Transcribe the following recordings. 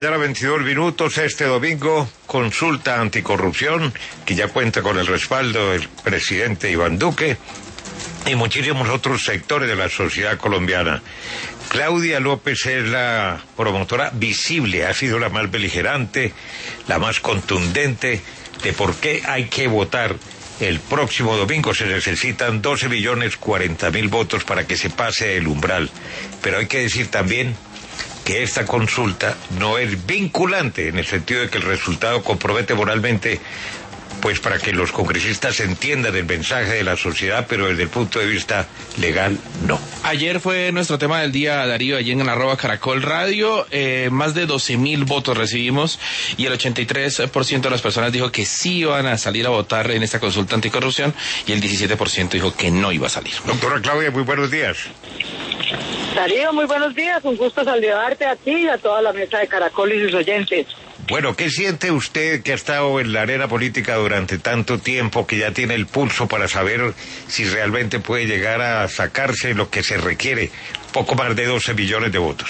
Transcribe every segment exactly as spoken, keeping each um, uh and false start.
Ya a veintidós minutos este domingo, consulta anticorrupción, que ya cuenta con el respaldo del presidente Iván Duque y muchísimos otros sectores de la sociedad colombiana. Claudia López es la promotora visible, ha sido la más beligerante, la más contundente de por qué hay que votar el próximo domingo. Se necesitan doce millones cuarenta mil votos para que se pase el umbral. Pero hay que decir también que esta consulta no es vinculante, en el sentido de que el resultado compromete moralmente, pues para que los congresistas entiendan el mensaje de la sociedad, pero desde el punto de vista legal, no. Ayer fue nuestro tema del día, Darío, allí en arroba Caracol Radio, eh, más de doce mil votos recibimos y el ochenta y tres por ciento de las personas dijo que sí iban a salir a votar en esta consulta anticorrupción y el diecisiete por ciento dijo que no iba a salir. Doctora Claudia, muy buenos días. Darío, muy buenos días, un gusto saludarte a ti y a toda la mesa de Caracol y sus oyentes. Bueno, ¿qué siente usted que ha estado en la arena política durante tanto tiempo, que ya tiene el pulso para saber si realmente puede llegar a sacarse lo que se requiere, poco más de doce millones de votos?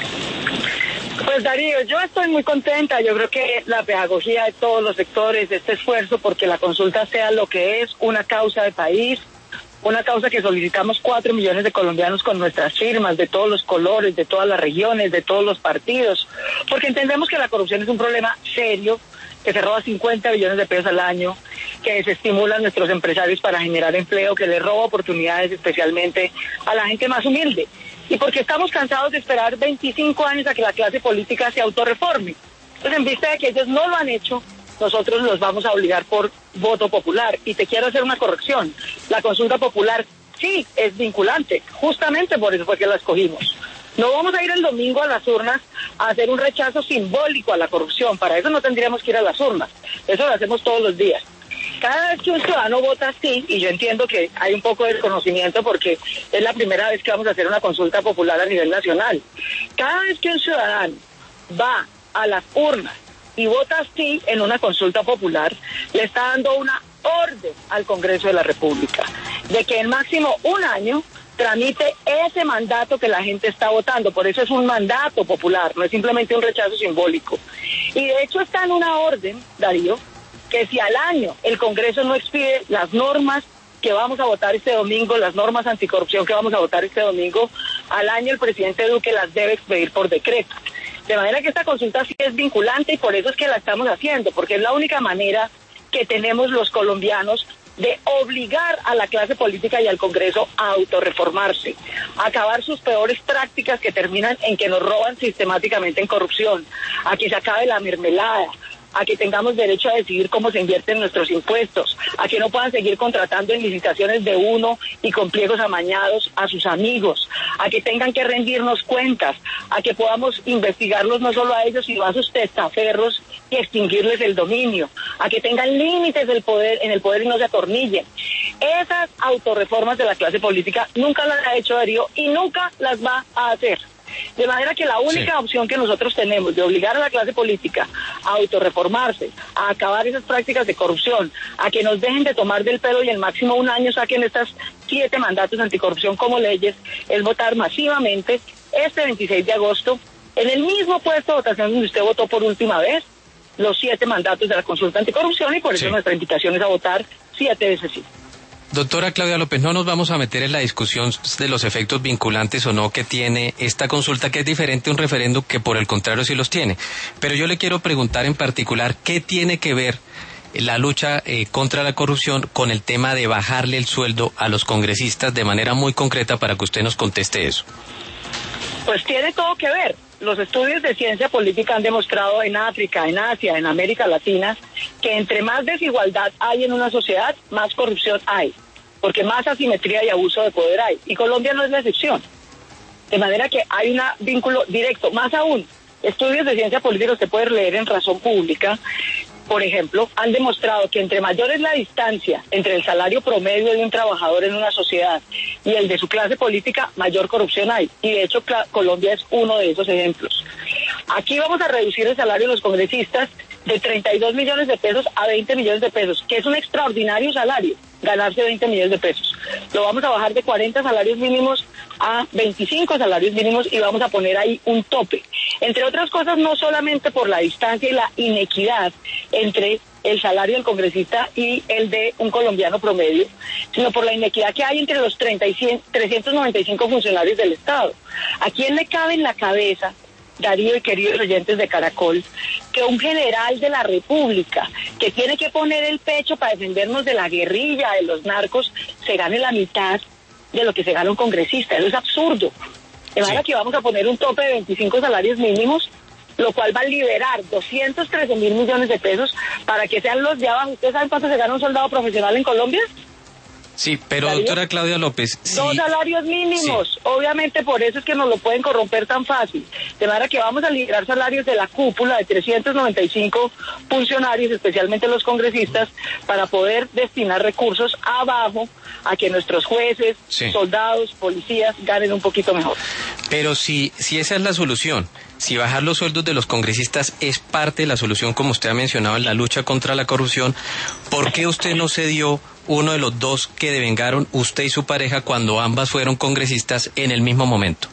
Pues Darío, yo estoy muy contenta, yo creo que la pedagogía de todos los sectores, este esfuerzo porque la consulta sea lo que es, una causa de país, una causa que solicitamos cuatro millones de colombianos con nuestras firmas, de todos los colores, de todas las regiones, de todos los partidos, porque entendemos que la corrupción es un problema serio, que se roba cincuenta billones de pesos al año, que desestimula a nuestros empresarios para generar empleo, que le roba oportunidades especialmente a la gente más humilde, y porque estamos cansados de esperar veinticinco años a que la clase política se autorreforme. Entonces, en vista de que ellos no lo han hecho, nosotros los vamos a obligar por voto popular. Y te quiero hacer una corrección. La consulta popular sí es vinculante, justamente por eso fue que la escogimos. No vamos a ir el domingo a las urnas a hacer un rechazo simbólico a la corrupción. Para eso no tendríamos que ir a las urnas. Eso lo hacemos todos los días. Cada vez que un ciudadano vota sí, y yo entiendo que hay un poco de desconocimiento porque es la primera vez que vamos a hacer una consulta popular a nivel nacional. Cada vez que un ciudadano va a las urnas y vota sí en una consulta popular, le está dando una orden al Congreso de la República de que en máximo un año tramite ese mandato que la gente está votando. Por eso es un mandato popular, no es simplemente un rechazo simbólico. Y de hecho está en una orden, Darío, que si al año el Congreso no expide las normas que vamos a votar este domingo, las normas anticorrupción que vamos a votar este domingo, al año el presidente Duque las debe expedir por decreto. De manera que esta consulta sí es vinculante y por eso es que la estamos haciendo, porque es la única manera que tenemos los colombianos de obligar a la clase política y al Congreso a autorreformarse, a acabar sus peores prácticas que terminan en que nos roban sistemáticamente en corrupción, a que se acabe la mermelada, a que tengamos derecho a decidir cómo se invierten nuestros impuestos, a que no puedan seguir contratando en licitaciones de uno y con pliegos amañados a sus amigos, a que tengan que rendirnos cuentas, a que podamos investigarlos no solo a ellos, sino a sus testaferros y extinguirles el dominio, a que tengan límites del poder, en el poder y no se atornillen. Esas autorreformas de la clase política nunca las ha hecho Darío y nunca las va a hacer. De manera que la única sí. opción que nosotros tenemos de obligar a la clase política a autorreformarse, a acabar esas prácticas de corrupción, a que nos dejen de tomar del pelo y en máximo un año saquen estas siete mandatos anticorrupción como leyes, es votar masivamente este veintiséis de agosto en el mismo puesto de votación donde usted votó por última vez los siete mandatos de la consulta anticorrupción y por eso sí. nuestra invitación es a votar siete veces sí. Doctora Claudia López, no nos vamos a meter en la discusión de los efectos vinculantes o no que tiene esta consulta, que es diferente a un referéndum que por el contrario sí los tiene. Pero yo le quiero preguntar en particular qué tiene que ver la lucha eh, contra la corrupción con el tema de bajarle el sueldo a los congresistas de manera muy concreta para que usted nos conteste eso. Pues tiene todo que ver. Los estudios de ciencia política han demostrado en África, en Asia, en América Latina, que entre más desigualdad hay en una sociedad, más corrupción hay, porque más asimetría y abuso de poder hay. Y Colombia no es la excepción. De manera que hay un vínculo directo. Más aún, estudios de ciencia política que usted puede leer en Razón Pública, por ejemplo, han demostrado que entre mayor es la distancia entre el salario promedio de un trabajador en una sociedad y el de su clase política, mayor corrupción hay. Y de hecho Colombia es uno de esos ejemplos. Aquí vamos a reducir el salario de los congresistas de treinta y dos millones de pesos a veinte millones de pesos, que es un extraordinario salario, ganarse veinte millones de pesos. Lo vamos a bajar de cuarenta salarios mínimos a veinticinco salarios mínimos y vamos a poner ahí un tope. Entre otras cosas, no solamente por la distancia y la inequidad entre el salario del congresista y el de un colombiano promedio, sino por la inequidad que hay entre los treinta y trescientos noventa y cinco funcionarios del Estado. ¿A quién le cabe en la cabeza, Darío y queridos oyentes de Caracol, que un general de la República, que tiene que poner el pecho para defendernos de la guerrilla, de los narcos, se gane la mitad de lo que se gana un congresista? Eso es absurdo. De manera sí. que vamos a poner un tope de veinticinco salarios mínimos, lo cual va a liberar doscientos trece mil millones de pesos para que sean los de abajo. ¿Ustedes saben cuánto se gana un soldado profesional en Colombia? Sí, pero ¿Darío? Doctora Claudia López... Sí. Dos salarios mínimos, sí. Obviamente por eso es que nos lo pueden corromper tan fácil. De manera que vamos a liberar salarios de la cúpula de trescientos noventa y cinco funcionarios, especialmente los congresistas, para poder destinar recursos abajo a que nuestros jueces, sí. soldados, policías ganen un poquito mejor. Pero si, si esa es la solución, si bajar los sueldos de los congresistas es parte de la solución, como usted ha mencionado, en la lucha contra la corrupción, ¿por qué usted no se dio uno de los dos que devengaron, usted y su pareja, cuando ambas fueron congresistas en el mismo momento?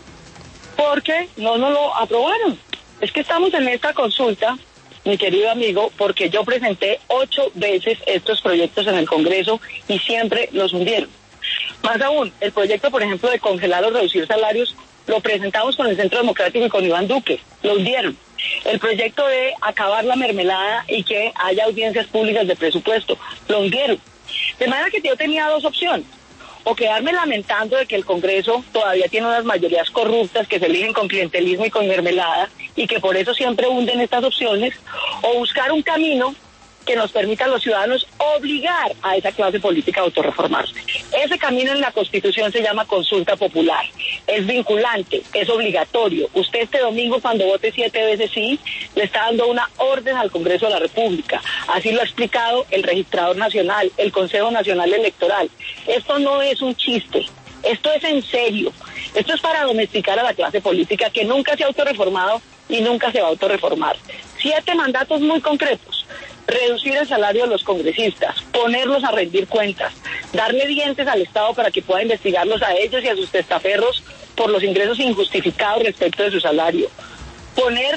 Porque no nos lo aprobaron. Es que estamos en esta consulta, mi querido amigo, porque yo presenté ocho veces estos proyectos en el Congreso y siempre los hundieron. Más aún, el proyecto, por ejemplo, de congelar o reducir salarios, lo presentamos con el Centro Democrático y con Iván Duque, lo hundieron. El proyecto de acabar la mermelada y que haya audiencias públicas de presupuesto, lo hundieron. De manera que yo tenía dos opciones: o quedarme lamentando de que el Congreso todavía tiene unas mayorías corruptas que se eligen con clientelismo y con mermelada y que por eso siempre hunden estas opciones, o buscar un camino que nos permita a los ciudadanos obligar a esa clase política a autorreformarse. Ese camino en la Constitución se llama consulta popular. Es vinculante, es obligatorio. Usted este domingo, cuando vote siete veces sí, le está dando una orden al Congreso de la República. Así lo ha explicado el Registrador Nacional, el Consejo Nacional Electoral. Esto no es un chiste, esto es en serio. Esto es para domesticar a la clase política que nunca se ha autorreformado y nunca se va a autorreformar. Siete mandatos muy concretos: reducir el salario de los congresistas, ponerlos a rendir cuentas, darle dientes al Estado para que pueda investigarlos a ellos y a sus testaferros por los ingresos injustificados respecto de su salario, poner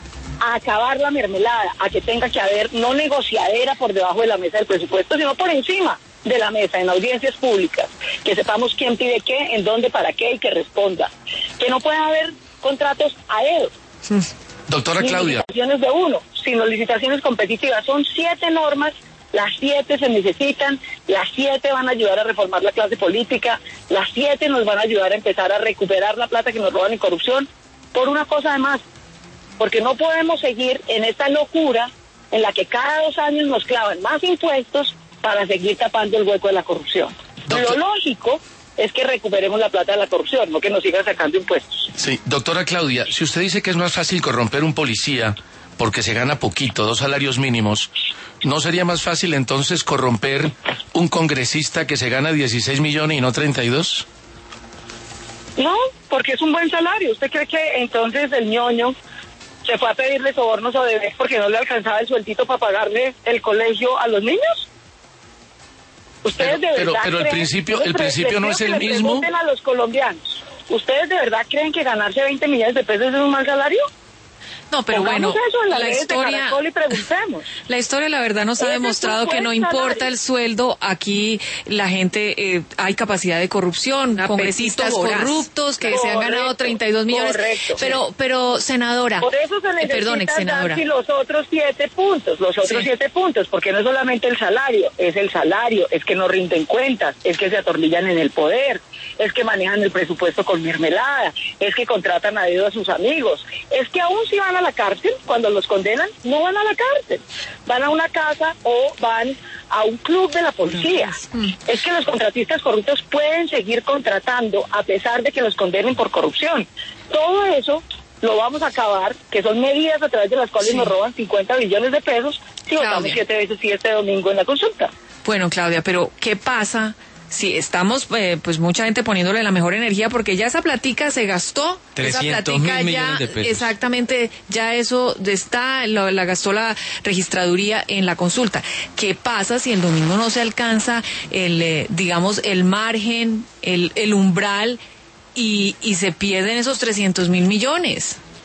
a acabar la mermelada, a que tenga que haber no negociadera por debajo de la mesa del presupuesto, sino por encima de la mesa, en audiencias públicas, que sepamos quién pide qué, en dónde, para qué y que responda, que no pueda haber contratos a dedo. Sí. Doctora Claudia. Licitaciones de uno, sino licitaciones competitivas. Son siete normas, las siete se necesitan, las siete van a ayudar a reformar la clase política, las siete nos van a ayudar a empezar a recuperar la plata que nos roban en corrupción, por una cosa además, porque no podemos seguir en esta locura en la que cada dos años nos clavan más impuestos para seguir tapando el hueco de la corrupción. Doctor... Lo lógico es que recuperemos la plata de la corrupción, no que nos sigan sacando impuestos. Sí, doctora Claudia, si usted dice que es más fácil corromper un policía porque se gana poquito, dos salarios mínimos, ¿no sería más fácil entonces corromper un congresista que se gana dieciséis millones y no treinta y dos? No, porque es un buen salario. ¿Usted cree que entonces el ñoño se fue a pedirle sobornos o bebés porque no le alcanzaba el sueldito para pagarle el colegio a los niños? Ustedes pero, de verdad pero, pero el creen, principio, el principio no es el mismo. A los colombianos, ¿ustedes de verdad creen que ganarse veinte millones de pesos es un mal salario? No, pero Pongamos bueno, eso en la, la historia, y preguntemos. la historia, la verdad, nos ha Ese demostrado que no salario. importa el sueldo. Aquí la gente, eh, hay capacidad de corrupción, congresistas corruptos que correcto, se han ganado treinta y dos millones. Correcto. Pero, pero senadora, por eso se necesita eh, perdone, senadora. dar los otros siete puntos, los otros sí. siete puntos, porque no es solamente el salario, es el salario, es que no rinden cuentas, es que se atornillan en el poder, es que manejan el presupuesto con mermelada, es que contratan a dedo a sus amigos, es que aún si van a la cárcel, cuando los condenan, no van a la cárcel, van a una casa o van a un club de la policía. Es que los contratistas corruptos pueden seguir contratando a pesar de que los condenen por corrupción. Todo eso lo vamos a acabar, que son medidas a través de las cuales sí. nos roban cincuenta billones de pesos si Claudia. votamos siete veces sí este domingo en la consulta. Bueno, Claudia, pero ¿qué pasa? Sí, estamos eh, pues mucha gente poniéndole la mejor energía porque ya esa platica se gastó, esa platica ya exactamente, ya eso está, lo, la gastó la registraduría en la consulta. ¿Qué pasa si el domingo no se alcanza el eh, digamos el margen, el, el umbral y, y se pierden esos trescientos mil millones?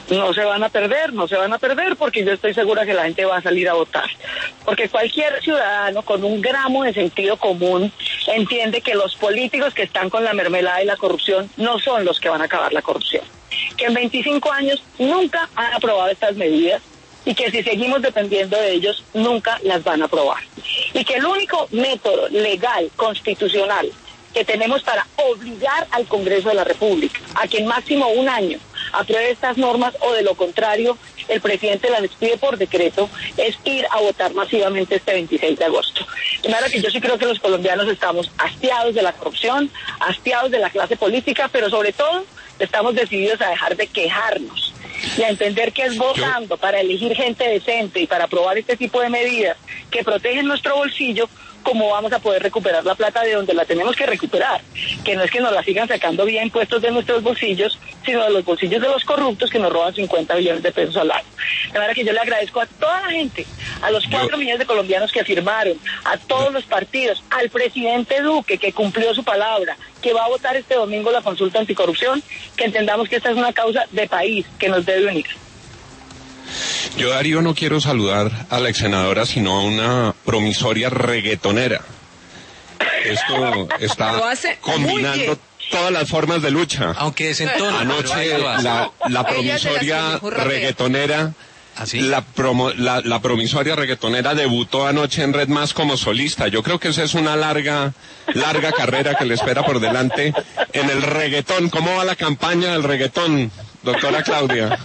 no se van a perder, no se van a perder porque yo estoy segura que la gente va a salir a votar. Porque cualquier ciudadano con un gramo de sentido común entiende que los políticos que están con la mermelada y la corrupción no son los que van a acabar la corrupción. Que en veinticinco años nunca han aprobado estas medidas y que si seguimos dependiendo de ellos nunca las van a aprobar. Y que el único método legal, constitucional, que tenemos para obligar al Congreso de la República a que en máximo un año apruebe estas normas o de lo contrario el presidente las expide por decreto, es ir a votar masivamente este veintiséis de agosto. De manera que yo sí creo que los colombianos estamos hastiados de la corrupción, hastiados de la clase política, pero sobre todo estamos decididos a dejar de quejarnos y a entender que es votando yo... para elegir gente decente y para aprobar este tipo de medidas que protegen nuestro bolsillo cómo vamos a poder recuperar la plata de donde la tenemos que recuperar, que no es que nos la sigan sacando vía impuestos de nuestros bolsillos, sino de los bolsillos de los corruptos que nos roban cincuenta billones de pesos al año. De manera que yo le agradezco a toda la gente, a los cuatro yo... millones de colombianos que firmaron, a todos los partidos, al presidente Duque que cumplió su palabra, que va a votar este domingo la consulta anticorrupción, que entendamos que esta es una causa de país que nos debe unir. Yo, Darío, no quiero saludar a la ex senadora, sino a una promisoria reggaetonera. Esto está combinando todas las formas de lucha. Aunque desentona. Anoche la, la promisoria reggaetonera, ¿así? la, promo, la, la promisoria reggaetonera debutó anoche en Red Más como solista. Yo creo que esa es una larga, larga carrera que le espera por delante en el reggaetón. ¿Cómo va la campaña del reggaetón, doctora Claudia?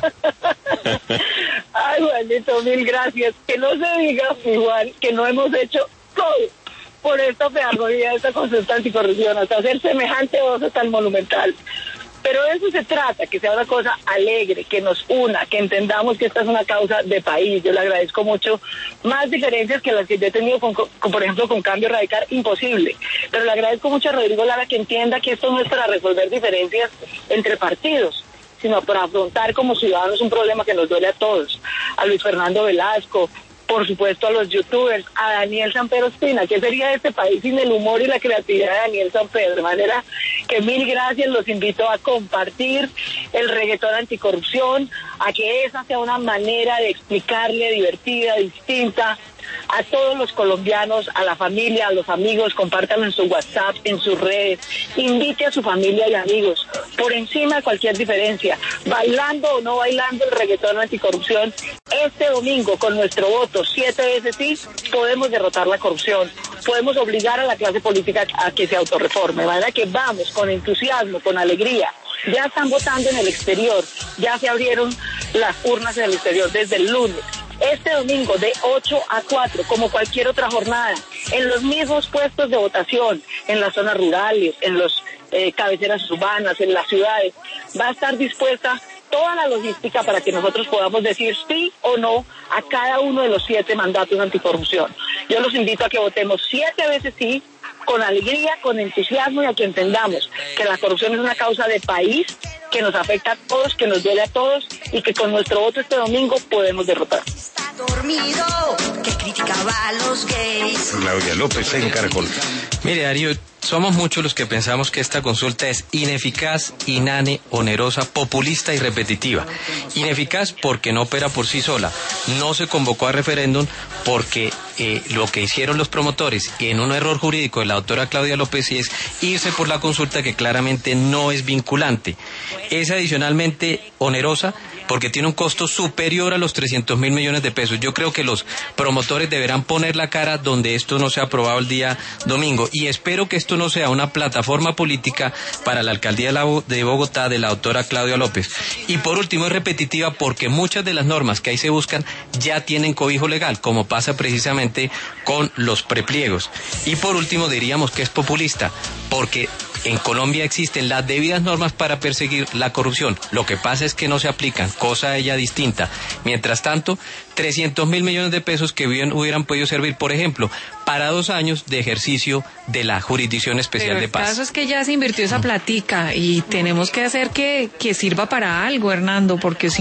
Ay, Juanito, mil gracias. Que no se diga, igual, que no hemos hecho todo por esta pedagogía, esta consulta anticorrupción, hasta hacer semejante oso tan monumental. Pero de eso se trata, que sea una cosa alegre, que nos una, que entendamos que esta es una causa de país. Yo le agradezco mucho. Más diferencias que las que yo he tenido, con, con, por ejemplo, con Cambio Radical, imposible. Pero le agradezco mucho a Rodrigo Lara que entienda que esto no es para resolver diferencias entre partidos, sino para afrontar como ciudadanos un problema que nos duele a todos. A Luis Fernando Velasco, por supuesto a los youtubers, a Daniel Sanpedro Espina. ¿Qué sería de este país sin el humor y la creatividad de Daniel Sanpedro? De manera que mil gracias, los invito a compartir el reggaetón anticorrupción, a que esa sea una manera de explicarle divertida, distinta, a todos los colombianos, a la familia, a los amigos, compártanlo en su WhatsApp, en sus redes, invite a su familia y amigos, por encima de cualquier diferencia, bailando o no bailando el reggaetón anticorrupción, este domingo con nuestro voto, siete veces sí, podemos derrotar la corrupción, podemos obligar a la clase política a que se autorreforme, de manera que vamos con entusiasmo, con alegría. Ya están votando en el exterior, ya se abrieron las urnas en el exterior desde el lunes. Este domingo de ocho a cuatro, como cualquier otra jornada, en los mismos puestos de votación, en las zonas rurales, en las eh, cabeceras urbanas, en las ciudades, va a estar dispuesta toda la logística para que nosotros podamos decir sí o no a cada uno de los siete mandatos anticorrupción. Yo los invito a que votemos siete veces sí, con alegría, con entusiasmo y a que entendamos que la corrupción es una causa de país, que nos afecta a todos, que nos duele a todos y que con nuestro voto este domingo podemos derrotar. Dormido, que criticaba a los gays. Claudia López en Caracol. Mire, Darío, somos muchos los que pensamos que esta consulta es ineficaz, inane, onerosa, populista y repetitiva. Ineficaz porque no opera por sí sola. No se convocó a referéndum porque eh, lo que hicieron los promotores, en un error jurídico de la doctora Claudia López, es irse por la consulta que claramente no es vinculante. Es adicionalmente onerosa porque tiene un costo superior a los trescientos mil millones de pesos. Yo creo que los promotores deberán poner la cara donde esto no sea aprobado el día domingo, y espero que esto no sea una plataforma política para la alcaldía de Bogotá de la doctora Claudia López. Y por último, es repetitiva porque muchas de las normas que ahí se buscan ya tienen cobijo legal, como pasa precisamente con los prepliegos. Y por último, diríamos que es populista porque en Colombia existen las debidas normas para perseguir la corrupción. Lo que pasa es que no se aplican, cosa de ella distinta. Mientras tanto, trescientos mil millones de pesos que bien hubieran podido servir, por ejemplo, para dos años de ejercicio de la Jurisdicción Especial Pero de Paz. El caso es que ya se invirtió esa platica y tenemos que hacer que, que sirva para algo, Hernando, porque si no,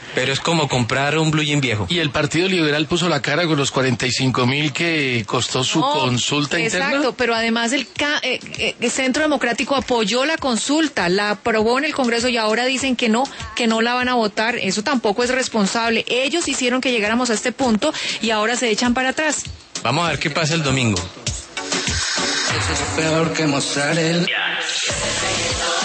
Pero es como comprar un blue jean viejo. Y el Partido Liberal puso la cara con los cuarenta y cinco mil que costó su no, consulta exacto, interna. Exacto, pero además el, eh, eh, el Centro Democrático apoyó la consulta, la aprobó en el Congreso y ahora dicen que no, que no la van a votar. Eso tampoco es responsable. Ellos hicieron que llegáramos a este punto y ahora se echan para atrás. Vamos a ver qué pasa el domingo. Eso es peor que mozzarella.